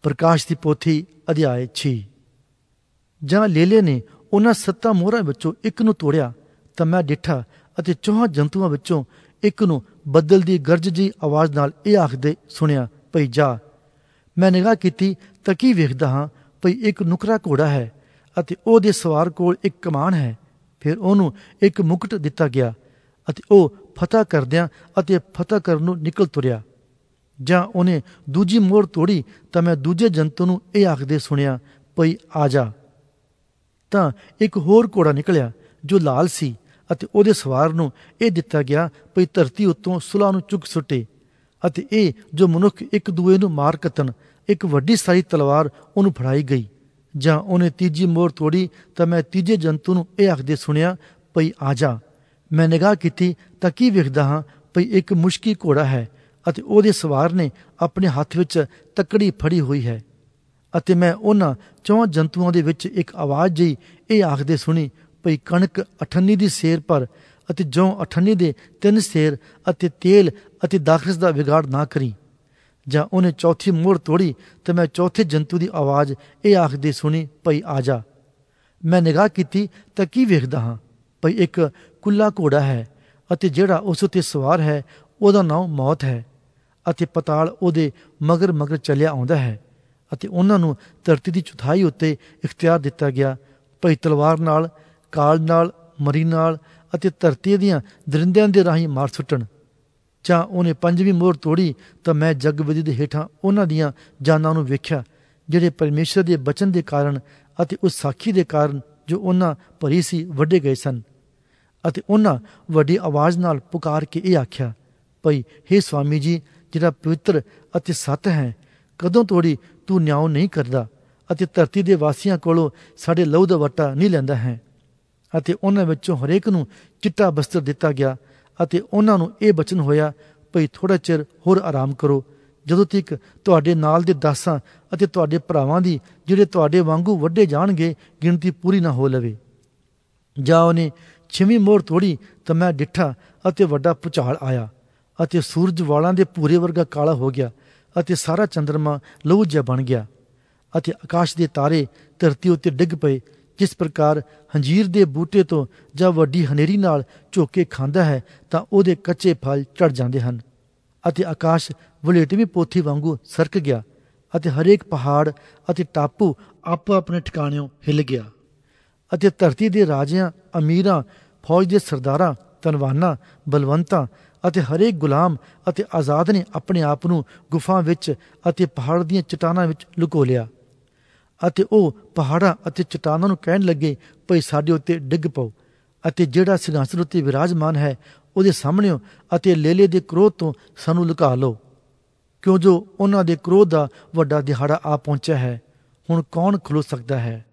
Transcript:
ਪ੍ਰਕਾਸ਼ ਦੀ ਪੋਥੀ ਅਧਿਆਇ 6। ਜਾਂ ਲੇਲੇ ਨੇ ਉਹਨਾਂ 7 ਮੋਹਰਾਂ ਵਿੱਚੋਂ ਇੱਕ ਨੂੰ ਤੋੜਿਆ ਤਾਂ ਮੈਂ ਡਿੱਠਾ ਅਤੇ 4 ਜੰਤੂਆਂ ਵਿੱਚੋਂ ਇੱਕ ਨੂੰ ਬੱਦਲ ਦੀ ਗਰਜ ਜਿਹੀ ਆਵਾਜ਼ ਨਾਲ ਇਹ ਆਖਦੇ ਸੁਣਿਆ, ਭਈ ਜਾ। ਮੈਂ ਨਿਗਾਹ ਕੀਤੀ ਤਾਂ ਕੀ ਵੇਖਦਾ ਹਾਂ, ਭਈ ਇੱਕ ਨੁਕਰਾ ਘੋੜਾ ਹੈ ਅਤੇ ਉਹਦੇ ਸਵਾਰ ਕੋਲ ਇੱਕ ਕਮਾਨ ਹੈ। ਫਿਰ ਉਹਨੂੰ ਇੱਕ ਮੁਕਟ ਦਿੱਤਾ ਗਿਆ ਅਤੇ ਉਹ ਫਤਹ ਕਰਦਿਆਂ ਅਤੇ ਫਤਹ ਕਰਨ ਨੂੰ ਨਿਕਲ ਤੁਰਿਆ। ਜਾਂ ਉਹਨੇ ਦੂਜੀ ਮੋਹਰ ਤੋੜੀ ਤਾਂ ਮੈਂ ਦੂਜੇ ਜੰਤੂ ਨੂੰ ਇਹ ਆਖਦੇ ਸੁਣਿਆ, ਭਈ ਆ ਜਾ। ਤਾਂ ਇੱਕ ਹੋਰ ਘੋੜਾ ਨਿਕਲਿਆ ਜੋ ਲਾਲ ਸੀ ਅਤੇ ਉਹਦੇ ਸਵਾਰ ਨੂੰ ਇਹ ਦਿੱਤਾ ਗਿਆ, ਭਈ ਧਰਤੀ ਉੱਤੋਂ ਸੁਲ੍ਹਾਂ ਨੂੰ ਚੁੱਕ ਸੁੱਟੇ ਅਤੇ ਇਹ ਜੋ ਮਨੁੱਖ ਇੱਕ ਦੂਏ ਨੂੰ ਮਾਰ ਕੱਤਣ, ਇੱਕ ਵੱਡੀ ਸਾਰੀ ਤਲਵਾਰ ਉਹਨੂੰ ਫੜਾਈ ਗਈ। ਜਾਂ ਉਹਨੇ ਤੀਜੀ ਮੋਹਰ ਤੋੜੀ ਤਾਂ ਮੈਂ ਤੀਜੇ ਜੰਤੂ ਨੂੰ ਇਹ ਆਖਦੇ ਸੁਣਿਆ, ਭਈ ਆ ਜਾ। ਮੈਂ ਨਿਗਾਹ ਕੀਤੀ ਤਾਂ ਕੀ ਵੇਖਦਾ ਹਾਂ, ਭਈ ਇੱਕ ਮੁਸ਼ਕੀ ਘੋੜਾ ਹੈ ਅਤੇ ਉਹਦੇ ਸਵਾਰ ਨੇ ਆਪਣੇ ਹੱਥ ਵਿੱਚ ਤੱਕੜੀ ਫੜੀ ਹੋਈ ਹੈ। ਅਤੇ ਮੈਂ ਉਹਨਾਂ 4 ਜੰਤੂਆਂ ਦੇ ਵਿੱਚ ਇੱਕ ਆਵਾਜ਼ ਜਿਹੀ ਇਹ ਆਖਦੇ ਸੁਣੀ, ਭਈ ਕਣਕ 98 ਦੀ ਸੇਰ ਪਰ ਅਤੇ ਜੌਂ 98 ਦੇ 3 ਸੇਰ ਅਤੇ ਤੇਲ ਅਤੇ ਦਾਖਰਸ ਦਾ ਵਿਗਾੜ ਨਾ ਕਰੀ। ਜਾਂ ਉਹਨੇ ਚੌਥੀ ਮੋਹਰ ਤੋੜੀ ਤਾਂ ਮੈਂ ਚੌਥੇ ਜੰਤੂ ਦੀ ਆਵਾਜ਼ ਇਹ ਆਖਦੇ ਸੁਣੀ, ਭਈ ਆ ਜਾ। ਮੈਂ ਨਿਗਾਹ ਕੀਤੀ ਤਾਂ ਕੀ ਵੇਖਦਾ ਹਾਂ, ਭਈ ਇੱਕ ਕੁੱਲਾ ਘੋੜਾ ਹੈ ਅਤੇ ਜਿਹੜਾ ਉਸ ਉੱਤੇ ਸਵਾਰ ਹੈ ਉਹਦਾ ਨਾਮ ਮੌਤ ਹੈ ਅਤੇ ਪਤਾਲ ਉਹਦੇ ਮਗਰ ਮਗਰ ਚੱਲਿਆ ਆਉਂਦਾ ਹੈ। ਅਤੇ ਉਹਨਾਂ ਨੂੰ ਧਰਤੀ ਦੀ ਚੌਥਾਈ ਉੱਤੇ ਇਖਤਿਆਰ ਦਿੱਤਾ ਗਿਆ, ਭਈ ਤਲਵਾਰ ਨਾਲ, ਕਾਲ ਨਾਲ, ਮਰੀ ਨਾਲ ਅਤੇ ਧਰਤੀ ਦੀਆਂ ਦਰਿੰਦਿਆਂ ਦੇ ਰਾਹੀਂ ਮਾਰ ਸੁੱਟਣ। ਜਾਂ ਉਹਨੇ 5ਵੀਂ ਮੋਹਰ ਤੋੜੀ ਤਾਂ ਮੈਂ ਜਗਵੇਦੀ ਦੇ ਹੇਠਾਂ ਉਹਨਾਂ ਦੀਆਂ ਜਾਨਾਂ ਨੂੰ ਵੇਖਿਆ, ਜਿਹੜੇ ਪਰਮੇਸ਼ਰ ਦੇ ਬਚਨ ਦੇ ਕਾਰਨ ਅਤੇ ਉਸ ਸਾਖੀ ਦੇ ਕਾਰਨ ਜੋ ਉਹਨਾਂ ਭਰੀ ਸੀ ਵੱਢੇ ਗਏ ਸਨ। ਅਤੇ ਉਹਨਾਂ ਵੱਡੀ ਆਵਾਜ਼ ਨਾਲ ਪੁਕਾਰ ਕੇ ਇਹ ਆਖਿਆ, ਭਈ ਹੇ ਸਵਾਮੀ ਜੀ, ਜਿਹੜਾ ਪਵਿੱਤਰ ਅਤੇ ਸੱਤ ਹੈ, ਕਦੋਂ ਤੋੜੀ ਤੂੰ ਨਿਆਂ ਨਹੀਂ ਕਰਦਾ ਅਤੇ ਧਰਤੀ ਦੇ ਵਾਸੀਆਂ ਕੋਲੋਂ ਸਾਡੇ ਲਹੂ ਦਾ ਵੱਟਾ ਨਹੀਂ ਲੈਂਦਾ ਹੈ। ਅਤੇ ਉਹਨਾਂ ਵਿੱਚੋਂ ਹਰੇਕ ਨੂੰ ਚਿੱਟਾ ਬਸਤਰ ਦਿੱਤਾ ਗਿਆ ਅਤੇ ਉਹਨਾਂ ਨੂੰ ਇਹ ਬਚਨ ਹੋਇਆ, ਭਈ ਥੋੜ੍ਹਾ ਚਿਰ ਹੋਰ ਆਰਾਮ ਕਰੋ, ਜਦੋਂ ਤੱਕ ਤੁਹਾਡੇ ਨਾਲ ਦੇ ਦਾਸਾਂ ਅਤੇ ਤੁਹਾਡੇ ਭਰਾਵਾਂ ਦੀ, ਜਿਹੜੇ ਤੁਹਾਡੇ ਵਾਂਗੂ ਵੱਢੇ ਜਾਣਗੇ, ਗਿਣਤੀ ਪੂਰੀ ਨਾ ਹੋ ਲਵੇ। ਜਾਂ ਉਹਨੇ 6ਵੀਂ ਮੋਹਰ ਤੋੜੀ ਤਾਂ ਮੈਂ ਡਿੱਠਾ ਅਤੇ ਵੱਡਾ ਭੁਚਾਲ ਆਇਆ ਅਤੇ ਸੂਰਜ ਵਾਲਾਂ ਦੇ ਭੂਰੇ ਵਰਗਾ ਕਾਲਾ ਹੋ ਗਿਆ ਅਤੇ ਸਾਰਾ ਚੰਦਰਮਾ ਲਹੂ ਜਿਹਾ ਬਣ ਗਿਆ ਅਤੇ ਆਕਾਸ਼ ਦੇ ਤਾਰੇ ਧਰਤੀ ਉੱਤੇ ਡਿੱਗ ਪਏ, ਜਿਸ ਪ੍ਰਕਾਰ ਹੰਜੀਰ ਦੇ ਬੂਟੇ ਤੋਂ ਜਾਂ ਵੱਡੀ ਹਨੇਰੀ ਨਾਲ ਝੋਕੇ ਖਾਂਦਾ ਹੈ ਤਾਂ ਉਹਦੇ ਕੱਚੇ ਫਲ ਝੜ ਜਾਂਦੇ ਹਨ। ਅਤੇ ਆਕਾਸ਼ ਵਲੇਟਵੀਂ ਪੋਥੀ ਵਾਂਗੂ ਸਰਕ ਗਿਆ ਅਤੇ ਹਰੇਕ ਪਹਾੜ ਅਤੇ ਟਾਪੂ ਆਪੋ ਆਪਣੇ ਠਿਕਾਣਿਓਂ ਹਿੱਲ ਗਿਆ। ਅਤੇ ਧਰਤੀ ਦੇ ਰਾਜਿਆਂ, ਅਮੀਰਾਂ, ਫੌਜ ਦੇ ਸਰਦਾਰਾਂ, ਧਨਵਾਨਾਂ, ਬਲਵੰਤਾਂ ਅਤੇ ਹਰੇਕ ਗੁਲਾਮ ਅਤੇ ਆਜ਼ਾਦ ਨੇ ਆਪਣੇ ਆਪ ਨੂੰ ਗੁਫਾ ਵਿੱਚ ਅਤੇ ਪਹਾੜ ਦੀਆਂ ਚਟਾਨਾਂ ਵਿੱਚ ਲੁਕੋ ਲਿਆ। ਅਤੇ ਉਹ ਪਹਾੜਾਂ ਅਤੇ ਚਟਾਨਾਂ ਨੂੰ ਕਹਿਣ ਲੱਗੇ, ਭਈ ਸਾਡੇ ਉੱਤੇ ਡਿੱਗ ਪਓ ਅਤੇ ਜਿਹੜਾ ਸਿੰਘਾਸਨ ਉੱਤੇ ਵਿਰਾਜਮਾਨ ਹੈ ਉਹਦੇ ਸਾਹਮਣਿਓ ਅਤੇ ਲੇਲੇ ਦੇ ਕ੍ਰੋਧ ਤੋਂ ਸਾਨੂੰ ਲੁਕਾ ਲਓ, ਕਿਉਂ ਜੋ ਉਹਨਾਂ ਦੇ ਕ੍ਰੋਧ ਦਾ ਵੱਡਾ ਦਿਹਾੜਾ ਆ ਪਹੁੰਚਿਆ ਹੈ। ਹੁਣ ਕੌਣ ਖਲੋ ਸਕਦਾ ਹੈ?